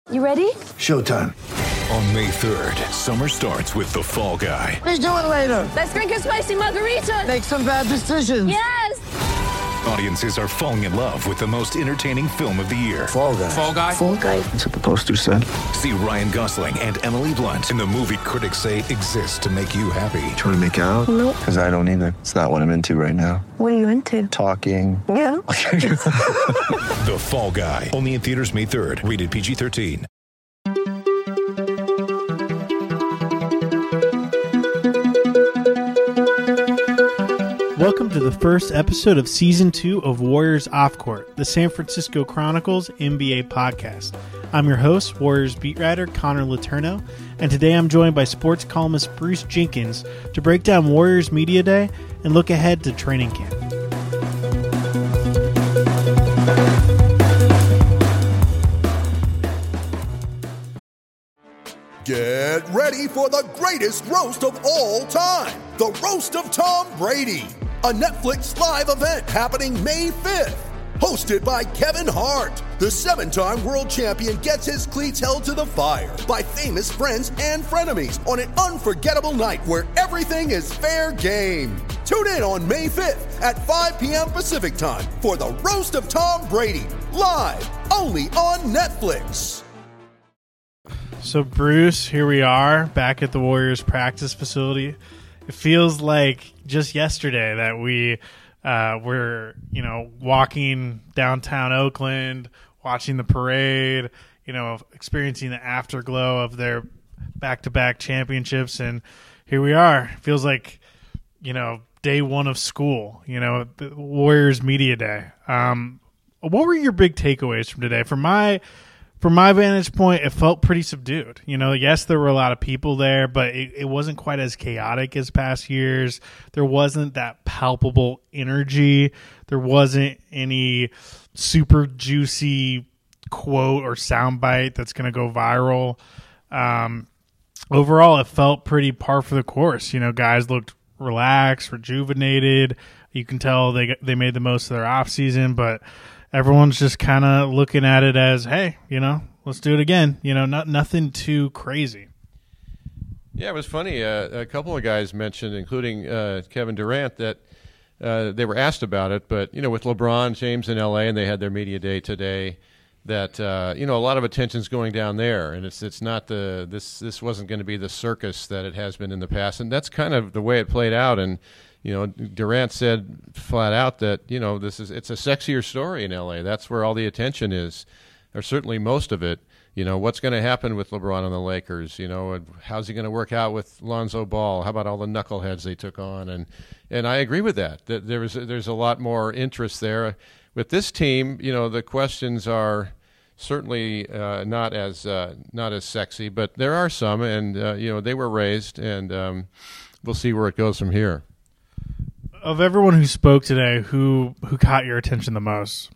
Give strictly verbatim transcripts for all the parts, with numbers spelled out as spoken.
You ready? Showtime. On May third, summer starts with The Fall Guy. Let's do it later. Let's drink a spicy margarita. Make some bad decisions. Yes! Audiences are falling in love with the most entertaining film of the year. Fall Guy. Fall Guy? Fall guy. That's what the poster said. See Ryan Gosling and Emily Blunt in the movie critics say exists to make you happy. Trying to make it out? Nope. Because I don't either. It's not what I'm into right now. What are you into? Talking. Yeah. The Fall Guy. Only in theaters May third. Rated P G thirteen. Welcome to the first episode of Season two of Warriors Off Court, the San Francisco Chronicles N B A podcast. I'm your host, Warriors beat writer Connor Letourneau, and today I'm joined by sports columnist Bruce Jenkins to break down Warriors Media Day and look ahead to training camp. Get ready for the greatest roast of all time, the Roast of Tom Brady, a Netflix live event happening May fifth. Hosted by Kevin Hart, the seven-time world champion gets his cleats held to the fire by famous friends and frenemies on an unforgettable night where everything is fair game. Tune in on May fifth at five p.m. Pacific time for the Roast of Tom Brady, live only on Netflix. So, Bruce, here we are back at the Warriors practice facility. It feels like just yesterday that we uh, were, you know, walking downtown Oakland, watching the parade, you know, experiencing the afterglow of their back-to-back championships. And here we are. It feels like, you know, day one of school, you know, the Warriors Media Day. Um, what were your big takeaways from today? From my... From my vantage point, it felt pretty subdued. You know, yes, there were a lot of people there, but it, it wasn't quite as chaotic as past years. There wasn't that palpable energy. There wasn't any super juicy quote or soundbite that's going to go viral. Um, overall, it felt pretty par for the course. You know, guys looked relaxed, rejuvenated. You can tell they they made the most of their off season, but everyone's just kind of looking at it as, hey, you know, let's do it again. You know, not nothing too crazy. Yeah, it was funny. Uh, a couple of guys mentioned, including uh, Kevin Durant, that uh, they were asked about it. But, you know, with LeBron James in L A and they had their media day today, that, uh, you know, a lot of attention's going down there. And it's it's not the – this this wasn't going to be the circus that it has been in the past. And that's kind of the way it played out. And, you know, Durant said flat out that, you know, this is it's a sexier story in L A. That's where all the attention is, or certainly most of it. You know, what's going to happen with LeBron and the Lakers? You know, how's he going to work out with Lonzo Ball? How about all the knuckleheads they took on? And and I agree with that. That there was there's a lot more interest there with this team. You know, the questions are certainly uh, not as uh, not as sexy, but there are some, and uh, you know, they were raised, and um, we'll see where it goes from here. Of everyone who spoke today, who who caught your attention the most?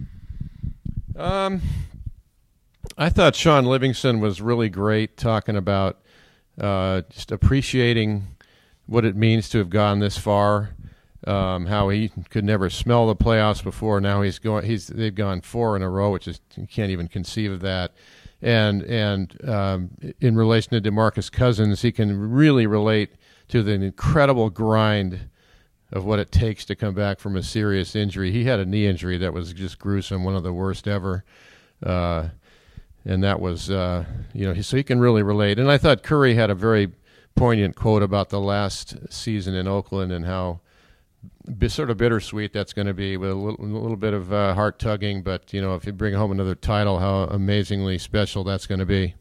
Um, I thought Sean Livingston was really great, talking about uh, just appreciating what it means to have gone this far. Um, how he could never smell the playoffs before. Now he's going. He's they've gone four in a row, which is you can't even conceive of that. And and um, in relation to DeMarcus Cousins, he can really relate to the incredible grind of what it takes to come back from a serious injury. He had a knee injury that was just gruesome, one of the worst ever. Uh, and that was, uh, you know, so he can really relate. And I thought Curry had a very poignant quote about the last season in Oakland and how b- sort of bittersweet that's going to be, with a little, a little bit of uh, heart-tugging. But, you know, if you bring home another title, how amazingly special that's going to be.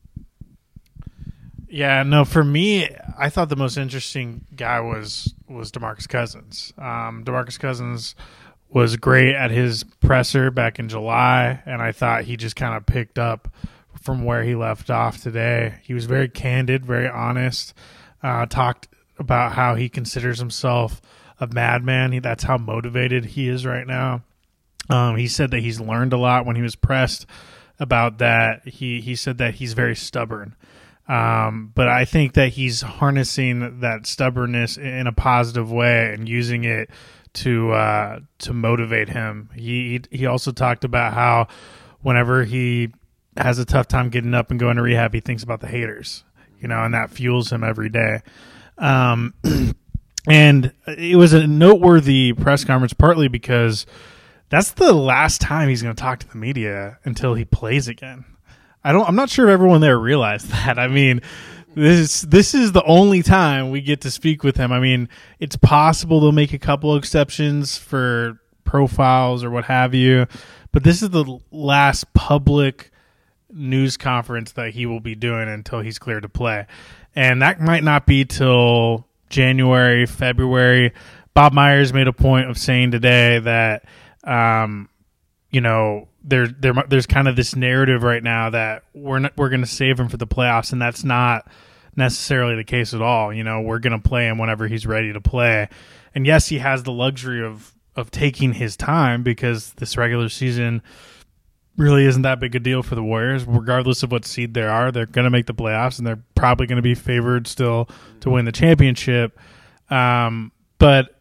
Yeah, no, for me, I thought the most interesting guy was was DeMarcus Cousins. Um, DeMarcus Cousins was great at his presser back in July, and I thought he just kind of picked up from where he left off today. He was very candid, very honest, uh, talked about how he considers himself a madman. He, that's how motivated he is right now. Um, he said that he's learned a lot when he was pressed about that. He, he said that he's very stubborn. Um, but I think that he's harnessing that stubbornness in a positive way and using it to uh, to motivate him. He he also talked about how whenever he has a tough time getting up and going to rehab. He thinks about the haters, you know, and that fuels him every day. Um, and it was a noteworthy press conference, partly because that's the last time he's going to talk to the media until he plays again. I don't. I'm not sure if everyone there realized that. I mean, this this is the only time we get to speak with him. I mean, it's possible they'll make a couple exceptions for profiles or what have you, but this is the last public news conference that he will be doing until he's cleared to play, and that might not be till January, February. Bob Myers made a point of saying today that, um, you know, there, there, there's kind of this narrative right now that we're not, we're going to save him for the playoffs, and that's not necessarily the case at all. You know, we're going to play him whenever he's ready to play, and yes, he has the luxury of of taking his time because this regular season really isn't that big a deal for the Warriors. Regardless of what seed they are, they're going to make the playoffs, and they're probably going to be favored still to win the championship. Um, but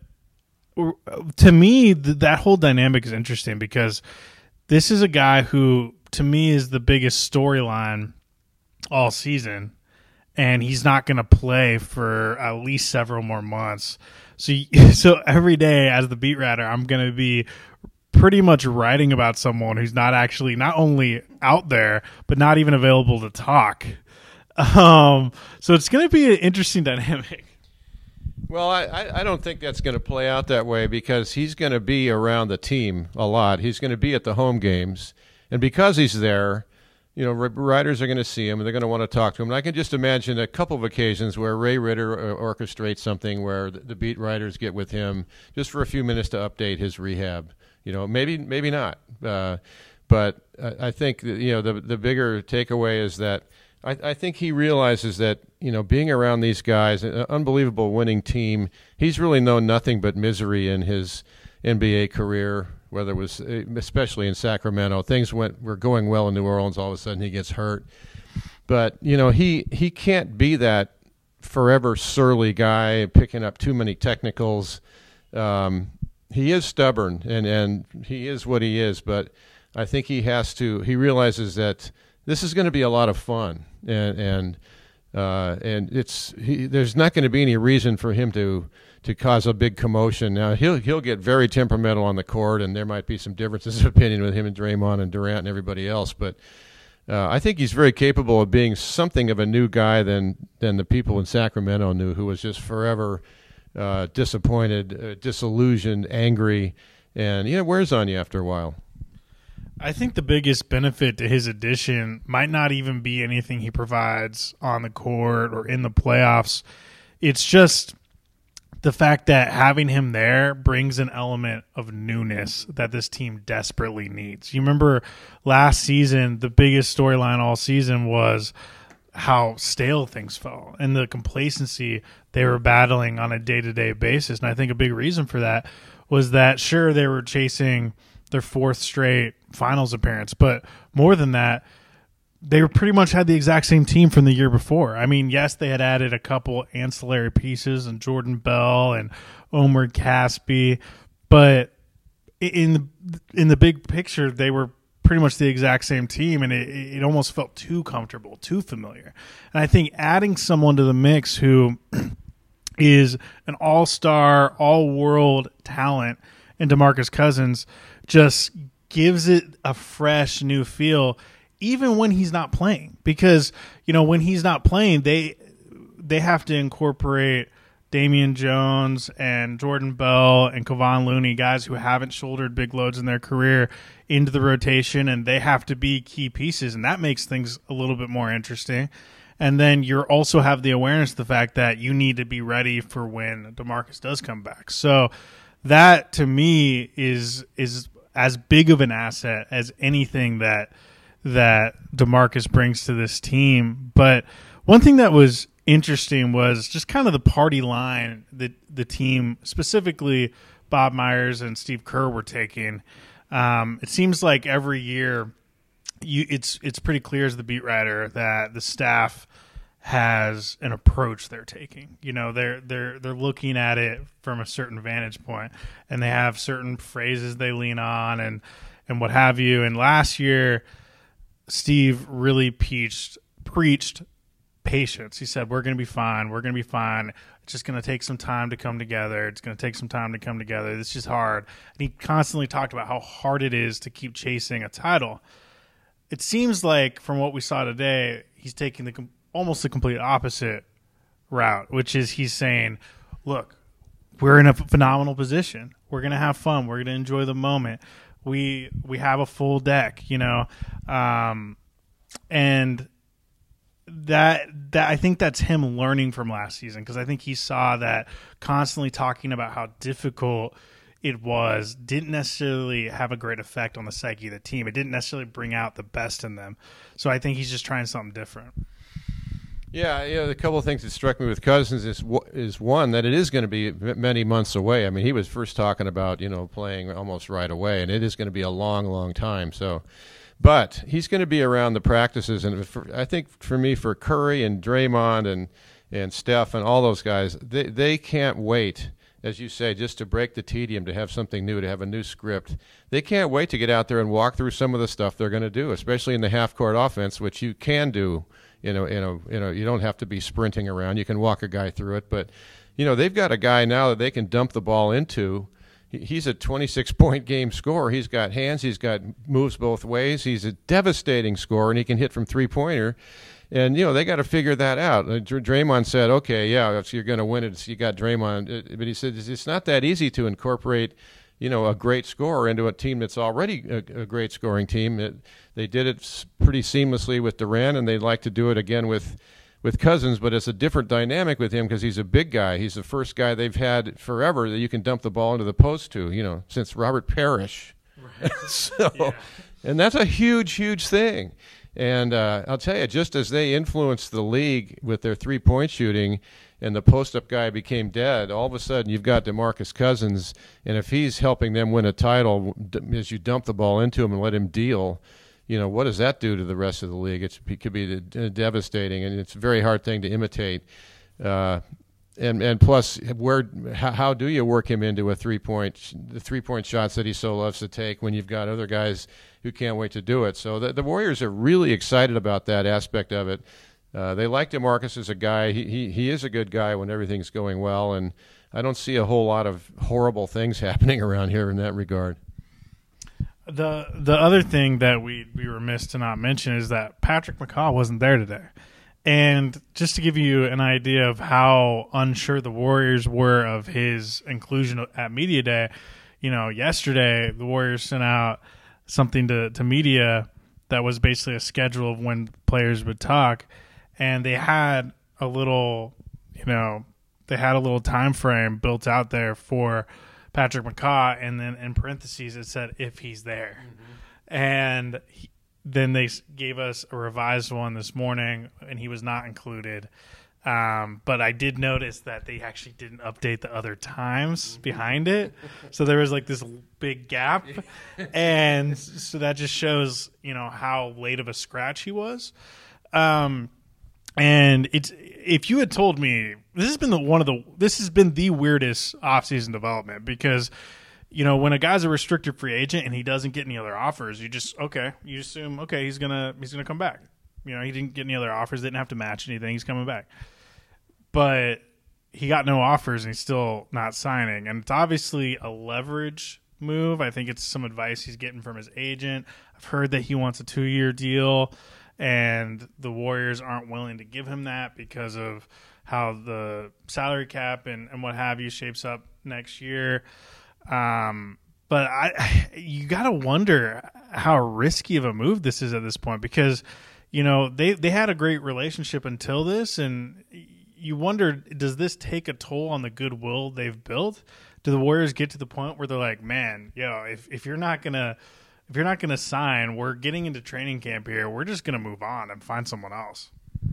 to me, th- that whole dynamic is interesting because this is a guy who, to me, is the biggest storyline all season, and he's not going to play for at least several more months. So, so every day as the beat writer, I'm going to be pretty much writing about someone who's not actually not only out there, but not even available to talk. Um, so it's going to be an interesting dynamic. Well, I, I don't think that's going to play out that way because he's going to be around the team a lot. He's going to be at the home games. And because he's there, you know, writers are going to see him and they're going to want to talk to him. And I can just imagine a couple of occasions where Ray Ritter orchestrates something where the beat writers get with him just for a few minutes to update his rehab. You know, maybe maybe not. Uh, but I think, that, you know, the the bigger takeaway is that I, I think he realizes that, you know, being around these guys, an unbelievable winning team, he's really known nothing but misery in his N B A career, whether it was especially in Sacramento. Things went were going well in New Orleans. All of a sudden he gets hurt. But, you know, he, he can't be that forever surly guy picking up too many technicals. Um, he is stubborn, and, and he is what he is, but I think he has to – he realizes that this is going to be a lot of fun, and and uh, and it's he, there's not going to be any reason for him to to cause a big commotion. Now he'll he'll get very temperamental on the court, and there might be some differences of opinion with him and Draymond and Durant and everybody else. But uh, I think he's very capable of being something of a new guy than than the people in Sacramento knew, who was just forever uh, disappointed, uh, disillusioned, angry, and you know wears on you after a while. I think the biggest benefit to his addition might not even be anything he provides on the court or in the playoffs. It's just the fact that having him there brings an element of newness that this team desperately needs. You remember last season, the biggest storyline all season was how stale things felt and the complacency they were battling on a day-to-day basis. And I think a big reason for that was that, sure, they were chasing their fourth straight finals appearance, but more than that, they were pretty much had the exact same team from the year before. I mean, yes, they had added a couple ancillary pieces and Jordan Bell and Omer Caspi, but in the, in the big picture, they were pretty much the exact same team, and it, it almost felt too comfortable, too familiar. And I think adding someone to the mix who is an all-star, all-world talent in DeMarcus Cousins just gives it a fresh new feel, even when he's not playing. Because, you know, when he's not playing, they they have to incorporate Damian Jones and Jordan Bell and Kevon Looney, guys who haven't shouldered big loads in their career, into the rotation, and they have to be key pieces, and that makes things a little bit more interesting. And then you also have the awareness of the fact that you need to be ready for when DeMarcus does come back. So that, to me, is is as big of an asset as anything that that DeMarcus brings to this team. But one thing that was interesting was just kind of the party line that the team, specifically Bob Myers and Steve Kerr, were taking. Um, it seems like every year you, it's it's pretty clear as the beat writer that the staff has an approach they're taking. You know, they're they're they're looking at it from a certain vantage point, and they have certain phrases they lean on and and what have you. And last year, Steve really preached preached patience. He said, we're going to be fine. We're going to be fine. It's just going to take some time to come together. It's going to take some time to come together. This is hard. And he constantly talked about how hard it is to keep chasing a title. It seems like from what we saw today, he's taking the almost the complete opposite route, which is he's saying, look, we're in a phenomenal position. We're going to have fun. We're going to enjoy the moment. We we have a full deck, you know, um, and that that I think that's him learning from last season, because I think he saw that constantly talking about how difficult it was didn't necessarily have a great effect on the psyche of the team. It didn't necessarily bring out the best in them. So I think he's just trying something different. Yeah, you know, the couple of things that struck me with Cousins is is one, that it is going to be many months away. I mean, he was first talking about, you know, playing almost right away, and it is going to be a long, long time. So, but he's going to be around the practices, and for, I think for me, for Curry and Draymond and and Steph and all those guys, they they can't wait, as you say, just to break the tedium, to have something new, to have a new script. They can't wait to get out there and walk through some of the stuff they're going to do, especially in the half-court offense, which you can do. You know, you know, you know, you don't have to be sprinting around. You can walk a guy through it. But, you know, they've got a guy now that they can dump the ball into. He's a twenty-six point game scorer. He's got hands. He's got moves both ways. He's a devastating scorer, and he can hit from three-pointer. And, you know, they got to figure that out. Draymond said, okay, yeah, if you're going to win it, you got Draymond. But he said it's not that easy to incorporate, you know, a great scorer into a team that's already a, a great scoring team. It, they did it pretty seamlessly with Durant, and they'd like to do it again with with Cousins, but it's a different dynamic with him because he's a big guy. He's the first guy they've had forever that you can dump the ball into the post to, you know, since Robert Parrish. Right. so, yeah. And that's a huge, huge thing. And uh, I'll tell you, just as they influenced the league with their three-point shooting and the post-up guy became dead, all of a sudden you've got DeMarcus Cousins, and if he's helping them win a title as you dump the ball into him and let him deal, you know, what does that do to the rest of the league? It's, it could be devastating, and it's a very hard thing to imitate. Uh, and and plus, where how, how do you work him into a three-point the three-point shots that he so loves to take when you've got other guys who can't wait to do it? So the, the Warriors are really excited about that aspect of it. Uh, they like DeMarcus as a guy. He, he he is a good guy when everything's going well, and I don't see a whole lot of horrible things happening around here in that regard. The the other thing that we, we were remiss to not mention is that Patrick McCaw wasn't there today. And just to give you an idea of how unsure the Warriors were of his inclusion at Media Day, you know, yesterday the Warriors sent out something to, to media that was basically a schedule of when players would talk, and they had a little, you know, they had a little time frame built out there for Patrick McCaw, and then in parentheses it said if he's there. Mm-hmm. And he, then they gave us a revised one this morning, and he was not included. Um, but I did notice that they actually didn't update the other times behind it. So there was like this big gap. And so that just shows, you know, how late of a scratch he was. Um, and it's, if you had told me, this has been the one of the, this has been the weirdest offseason development, because, you know, when a guy's a restricted free agent and he doesn't get any other offers, you just, okay, you assume, okay, he's going to, he's going to come back. You know, he didn't get any other offers, didn't have to match anything. He's coming back. But he got no offers, and he's still not signing. And it's obviously a leverage move. I think it's some advice he's getting from his agent. I've heard that he wants a two-year deal, and the Warriors aren't willing to give him that because of how the salary cap and, and what have you shapes up next year. Um, but I, you got to wonder how risky of a move this is at this point, because – you know, they, they had a great relationship until this, and you wonder, does this take a toll on the goodwill they've built? Do the Warriors get to the point where they're like, man, yo, if, if you're not gonna if you're not gonna sign, we're getting into training camp here, we're just gonna move on and find someone else?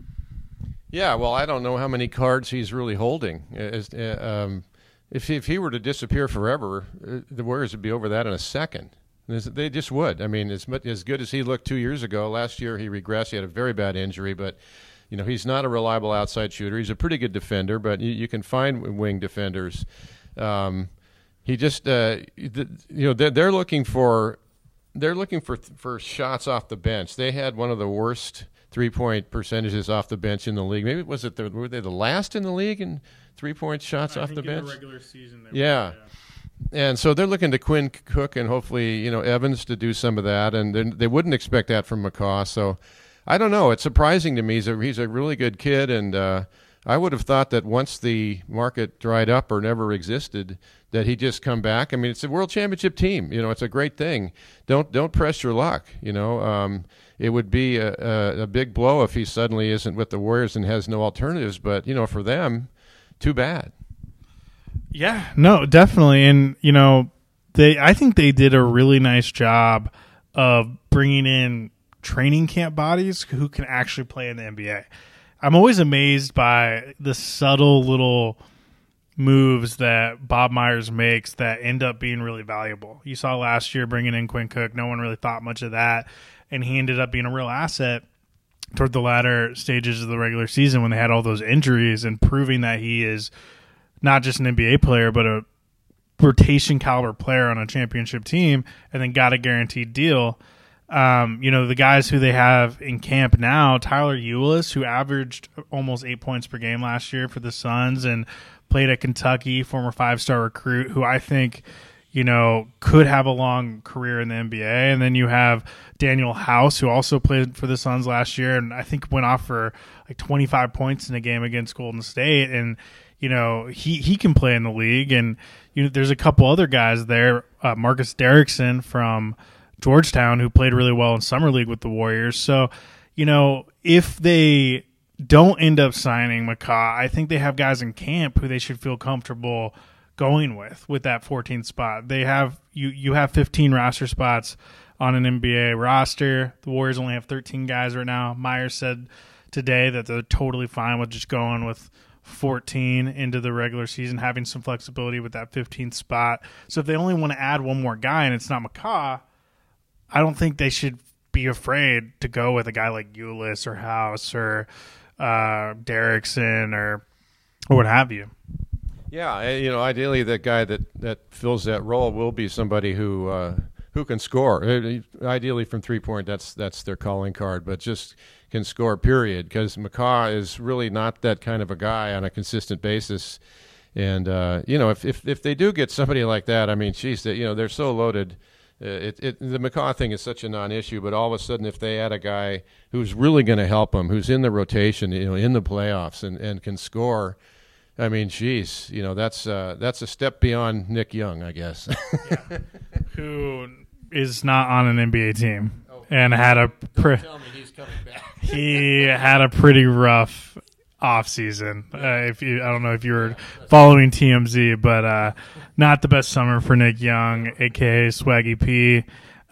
Yeah, well, I don't know how many cards he's really holding. As, uh, um, if if he were to disappear forever, the Warriors would be over that in a second. They just would. I mean, as much, as good as he looked two years ago, last year he regressed. He had a very bad injury, but you know he's not a reliable outside shooter. He's a pretty good defender, but you, you can find wing defenders. Um, he just, uh, the, you know, they're, they're looking for they're looking for for shots off the bench. They had one of the worst three-point percentages off the bench in the league. Maybe was it the, were they the last in the league in three-point shots I off think the bench? In the regular season, they yeah. were, yeah. And so they're looking to Quinn Cook and hopefully, you know, Evans to do some of that, and they wouldn't expect that from McCaw. So I don't know. It's surprising to me. He's a, he's a really good kid, and uh, I would have thought that once the market dried up or never existed, that he'd just come back. I mean, it's a world championship team. You know, it's a great thing. Don't don't press your luck. You know, um, it would be a, a, a big blow if he suddenly isn't with the Warriors and has no alternatives. But, you know, for them, too bad. Yeah, no, definitely. And, you know, they I think they did a really nice job of bringing in training camp bodies who can actually play in the N B A. I'm always amazed by the subtle little moves that Bob Myers makes that end up being really valuable. You saw last year bringing in Quinn Cook. No one really thought much of that, and he ended up being a real asset toward the latter stages of the regular season when they had all those injuries, and proving that he is not just an N B A player, but a rotation caliber player on a championship team, and then got a guaranteed deal. Um, you know, the guys who they have in camp now, Tyler Ulis, who averaged almost eight points per game last year for the Suns and played at Kentucky, former five-star recruit, who I think, you know, could have a long career in the N B A. And then you have Daniel House, who also played for the Suns last year and I think went off for like twenty-five points in a game against Golden State. And, you know, he, he can play in the league. And, you know, there's a couple other guys there, uh, Marcus Derrickson from Georgetown, who played really well in Summer League with the Warriors. So, you know, if they don't end up signing McCaw, I think they have guys in camp who they should feel comfortable going with, with that fourteenth spot. They have you you have fifteen roster spots on an N B A roster. The Warriors only have thirteen guys right now. Myers said today that they're totally fine with just going with fourteen into the regular season, having some flexibility with that fifteenth spot. So if they only want to add one more guy and it's not McCaw, I don't think they should be afraid to go with a guy like Ulis or House or uh, Derrickson or or what have you. Yeah, you know, ideally the guy that, that fills that role will be somebody who uh, who can score. Ideally from three-point, that's that's their calling card, but just can score, period, because McCaw is really not that kind of a guy on a consistent basis. And, uh, you know, if, if if they do get somebody like that, I mean, geez, they, you know, they're so loaded. Uh, it, it, the McCaw thing is such a non-issue, but all of a sudden if they add a guy who's really going to help them, who's in the rotation, you know, in the playoffs and, and can score, I mean, geez, you know, that's uh, that's a step beyond Nick Young, I guess. Yeah. Who is not on an N B A team oh, and had a pre- tell me he's coming back. he had a pretty rough off season. Uh, if you, I don't know if you were following T M Z, but uh, not the best summer for Nick Young, aka Swaggy P.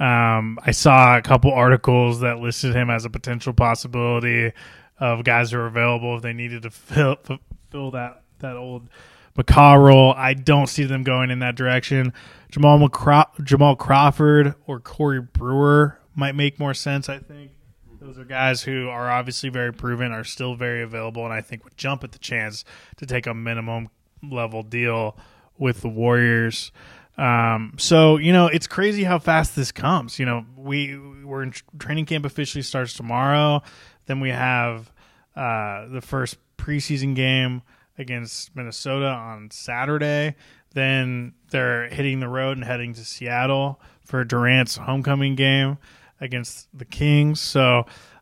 Um, I saw a couple articles that listed him as a potential possibility of guys who are available if they needed to fill fill that. that old McCaw role. I don't see them going in that direction. Jamal McCraw- Jamal Crawford or Corey Brewer might make more sense, I think. Those are guys who are obviously very proven, are still very available, and I think would jump at the chance to take a minimum level deal with the Warriors. Um, so, you know, it's crazy how fast this comes. You know, we, we're in training camp officially starts tomorrow. Then we have uh, the first preseason game against Minnesota on Saturday. Then they're hitting the road and heading to Seattle for Durant's homecoming game against the Kings. So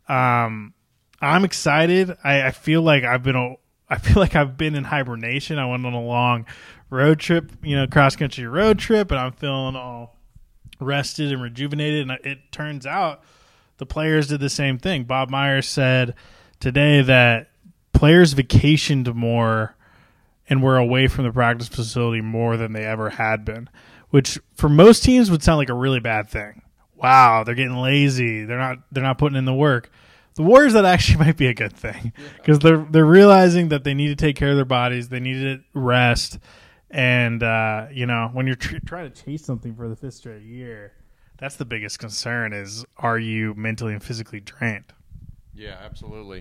um, I'm excited. I, I feel like I've been a, I feel like I've been in hibernation. I went on a long road trip, you know, cross country road trip, and I'm feeling all rested and rejuvenated. And it turns out the players did the same thing. Bob Myers said today that players vacationed more and were away from the practice facility more than they ever had been, which for most teams would sound like a really bad thing. Wow, they're getting lazy. They're not they're not putting in the work. The Warriors, that actually might be a good thing because they're they're realizing that they need to take care of their bodies. They need to rest. And, uh, you know, when you're tr- trying to chase something for the fifth straight year, that's the biggest concern is, are you mentally and physically drained? Yeah, absolutely.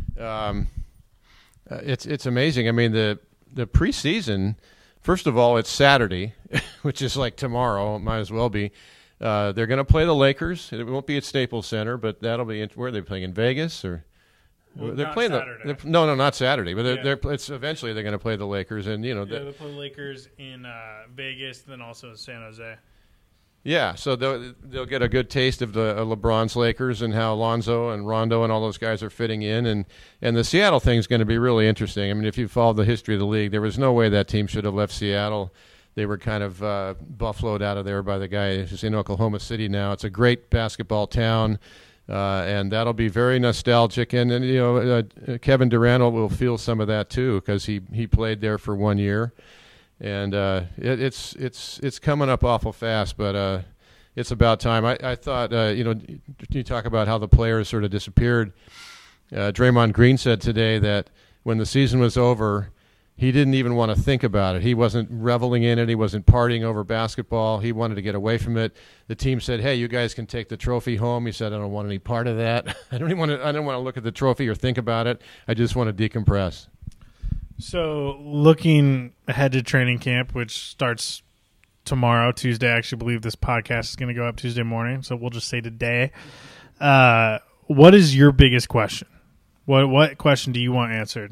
Um Uh, it's it's amazing. I mean, the the preseason, first of all, it's Saturday, which is like tomorrow. It might as well be. Uh, they're going to play the Lakers. It won't be at Staples Center, but that'll be. Where are they playing, in Vegas or? Well, they're not playing Saturday. the. they're- No, no, not Saturday. But they're, Yeah. they're it's eventually they're going to play the Lakers, and you know. Yeah, the- they play the Lakers in uh, Vegas, then also in San Jose. Yeah, so they'll, they'll get a good taste of the uh, LeBron's Lakers and how Lonzo and Rondo and all those guys are fitting in. And, and the Seattle thing is going to be really interesting. I mean, if you follow the history of the league, there was no way that team should have left Seattle. They were kind of uh, buffaloed out of there by the guy who's in Oklahoma City now. It's a great basketball town, uh, and that'll be very nostalgic. And, and you know, uh, Kevin Durant will feel some of that too because he, he played there for one year. And uh, it, it's it's it's coming up awful fast, but uh, it's about time. I, I thought, uh, you know, you talk about how the players sort of disappeared. Uh, Draymond Green said today that when the season was over, he didn't even want to think about it. He wasn't reveling in it. He wasn't partying over basketball. He wanted to get away from it. The team said, "Hey, you guys can take the trophy home." He said, "I don't want any part of that. I don't even want to. I don't want to look at the trophy or think about it. I just want to decompress." So, looking ahead to training camp, which starts tomorrow, Tuesday. I actually believe this podcast is going to go up Tuesday morning, so we'll just say today. Uh, what is your biggest question? What what question do you want answered?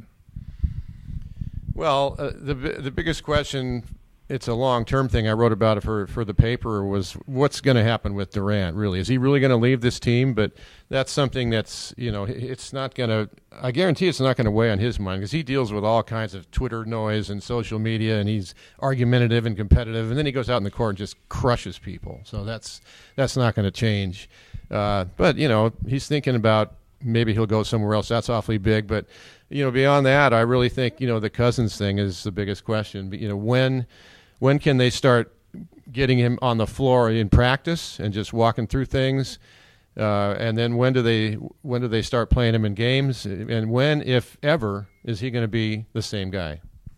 Well, uh, the the biggest question, it's a long-term thing. I wrote about it for, for the paper, was what's going to happen with Durant, really? Is he really going to leave this team? But that's something that's, you know, it's not going to – I guarantee it's not going to weigh on his mind because he deals with all kinds of Twitter noise and social media, and he's argumentative and competitive, and then he goes out in the court and just crushes people. So that's that's not going to change. Uh, but, you know, he's thinking about maybe he'll go somewhere else. That's awfully big. But, you know, beyond that, I really think, you know, the Cousins thing is the biggest question. But, you know, when when can they start getting him on the floor in practice and just walking through things? Uh, and then when do they when do they start playing him in games? And when, if ever, is he going to be the same guy?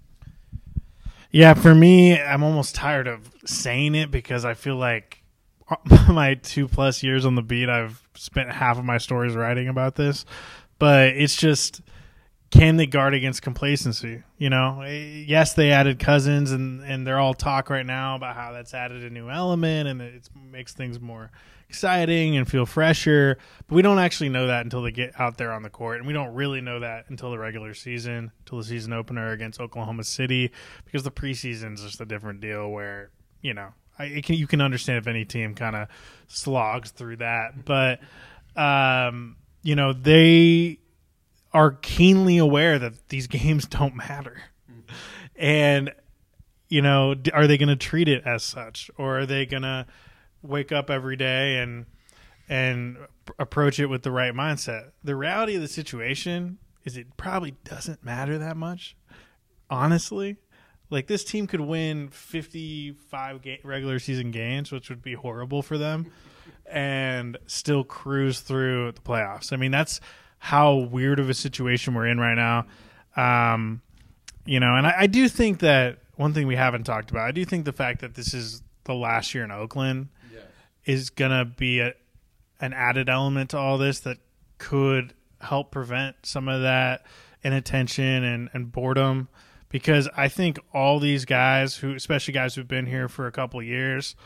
Yeah, for me, I'm almost tired of saying it because I feel like my two-plus years on the beat, I've spent half of my stories writing about this. But it's just, can they guard against complacency? You know, yes, they added Cousins, and, and they're all talk right now about how that's added a new element and it makes things more exciting and feel fresher. But we don't actually know that until they get out there on the court, and we don't really know that until the regular season, until the season opener against Oklahoma City, because the preseason is just a different deal where, you know, I, it can, you can understand if any team kind of slogs through that. But, um, you know, they are keenly aware that these games don't matter. And, you know, are they going to treat it as such? Or are they going to wake up every day and and approach it with the right mindset? The reality of the situation is it probably doesn't matter that much, honestly. Like, this team could win fifty-five ga- regular season games, which would be horrible for them, and still cruise through the playoffs. I mean, that's how weird of a situation we're in right now. Um, you know, and I, I do think that one thing we haven't talked about, I do think the fact that this is the last year in Oakland yes. is going to be a, an added element to all this that could help prevent some of that inattention and, and boredom. Because I think all these guys, who, especially guys who've been here for a couple of years,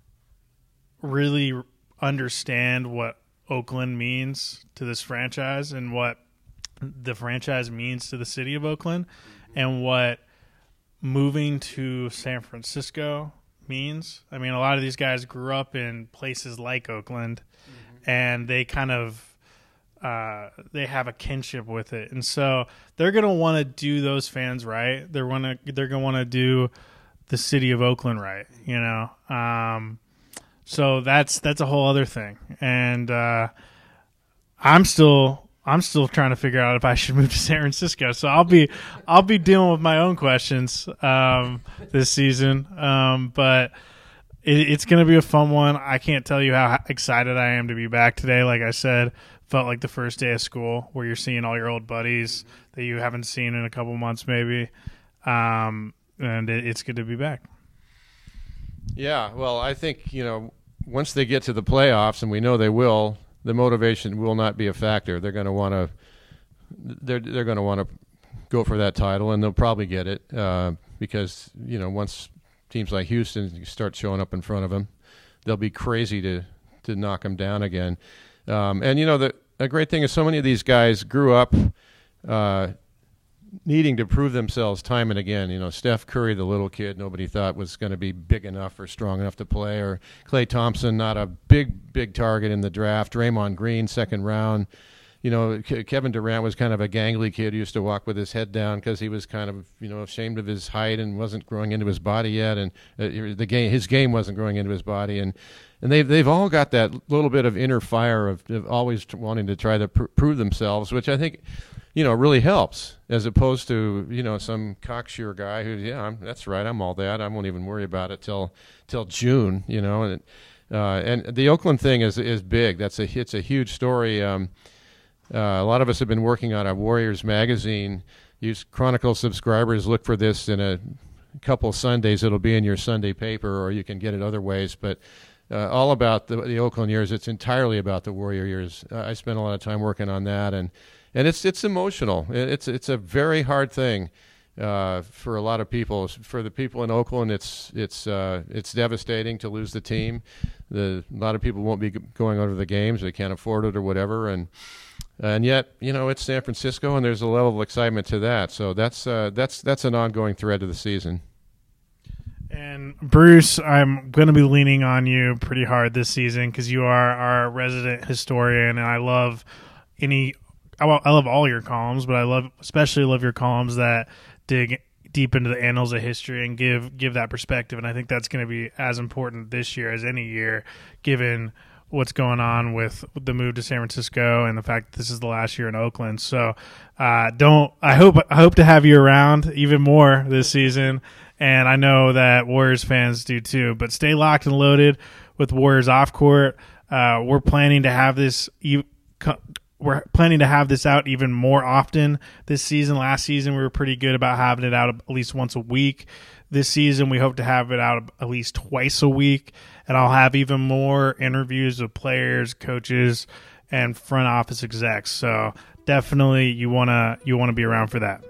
really understand what Oakland means to this franchise and what the franchise means to the city of Oakland, mm-hmm. and what moving to San Francisco means. I mean, a lot of these guys grew up in places like Oakland, mm-hmm. and they kind of Uh, they have a kinship with it, and so they're gonna want to do those fans right. They're wanna they're gonna want to do the city of Oakland right, you know. Um, so that's that's a whole other thing, and uh, I'm still I'm still trying to figure out if I should move to San Francisco. So I'll be I'll be dealing with my own questions um, this season, um, but. It, it's going to be a fun one. I can't tell you how excited I am to be back today. Like I said, felt like the first day of school where you're seeing all your old buddies that you haven't seen in a couple months maybe. Um, and it, it's good to be back. Yeah, well, I think, you know, once they get to the playoffs, and we know they will, the motivation will not be a factor. They're going to want to they're they're going to want to go for that title, and they'll probably get it uh, because, you know, once teams like Houston start showing up in front of them, they'll be crazy to to knock them down again. Um, and you know, the a great thing is so many of these guys grew up uh, needing to prove themselves time and again. You know, Steph Curry, the little kid nobody thought was going to be big enough or strong enough to play, or Klay Thompson, not a big, big target in the draft. Draymond Green, second round. You know, Ke- Kevin Durant was kind of a gangly kid who used to walk with his head down because he was kind of, you know, ashamed of his height and wasn't growing into his body yet, and uh, the game, his game wasn't growing into his body, and and they've they've all got that little bit of inner fire of, of always wanting to try to pr- prove themselves, which I think, you know, really helps, as opposed to, you know, some cocksure guy who, yeah, I'm, that's right, I'm all that, I won't even worry about it till till June, you know, and uh, and the Oakland thing is is big. That's a it's a huge story. Um, Uh, a lot of us have been working on a Warriors magazine. Use Chronicle subscribers, look for this in a couple Sundays. It'll be in your Sunday paper, or you can get it other ways. But uh, all about the, the Oakland years. It's entirely about the Warrior years. Uh, I spent a lot of time working on that, and and it's it's emotional. It's it's a very hard thing uh, for a lot of people. For the people in Oakland, it's it's uh, it's devastating to lose the team. The, a lot of people won't be going over the games. They can't afford it or whatever, and. And yet, you know, it's San Francisco, and there's a level of excitement to that. So that's uh, that's that's an ongoing thread of the season. And Bruce, I'm going to be leaning on you pretty hard this season because you are our resident historian, and I love any. I love all your columns, but I love especially love your columns that dig deep into the annals of history and give give that perspective. And I think that's going to be as important this year as any year, given what's going on with the move to San Francisco and the fact that this is the last year in Oakland. So uh, don't I hope I hope to have you around even more this season, and I know that Warriors fans do too. But stay locked and loaded with Warriors Off Court. Uh, we're planning to have this. We're planning to have this out even more often this season. Last season we were pretty good about having it out at least once a week. This season we hope to have it out at least twice a week, and I'll have even more interviews with players, coaches, and front office execs. So definitely you wanna you wanna be around for that.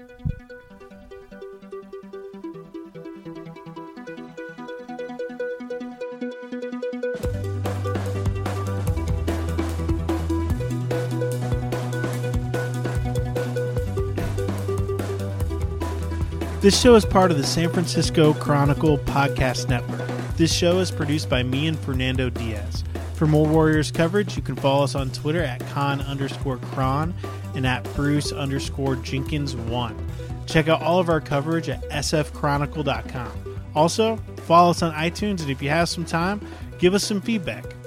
This show is part of the San Francisco Chronicle podcast network. This show is produced by me and Fernando Diaz. For more Warriors coverage, you can follow us on Twitter at con underscore cron and at Bruce underscore Jenkins one. Check out all of our coverage at s f chronicle dot com. Also, follow us on iTunes, and if you have some time, give us some feedback.